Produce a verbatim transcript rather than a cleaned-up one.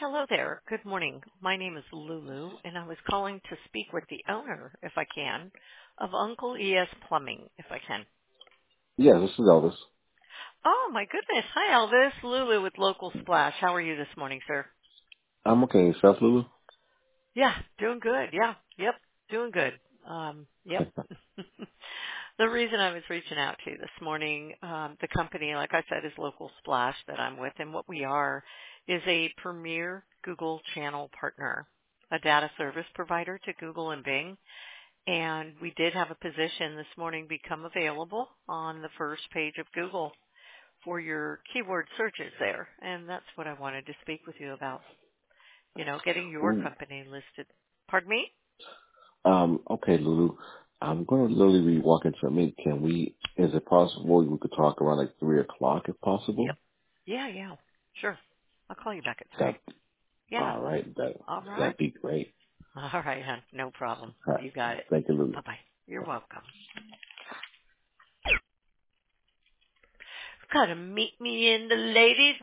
Hello there. Good morning. My name is Lulu, and I was calling to speak with the owner, if I can, of Uncle E S Plumbing, if I can. Yeah, this is Elvis. Oh, my goodness. Hi, Elvis. Lulu with Local Splash. How are you this morning, sir? I'm okay. Yourself, Lulu? Yeah, doing good. Yeah. Yep. Doing good. Um, yep. The reason I was reaching out to you this morning, um, the company, like I said, is Local Splash that I'm with, and what we are is a premier Google channel partner, a data service provider to Google and Bing. And we did have a position this morning become available on the first page of Google for your keyword searches there. And that's what I wanted to speak with you about, you know, getting your Ooh. company listed. Pardon me? Um, okay, Lulu. I'm going to literally be walking to a meet. Can we, is it possible we could talk around like three o'clock if Yep. possible? Yeah, yeah. Sure. I'll call you back at three. That, Yeah. all right. That, All right. that'd be great. All right, hon. No problem. All right. You got it. Thank you, Lulu. Bye-bye. You're welcome. Gotta meet me in the ladies'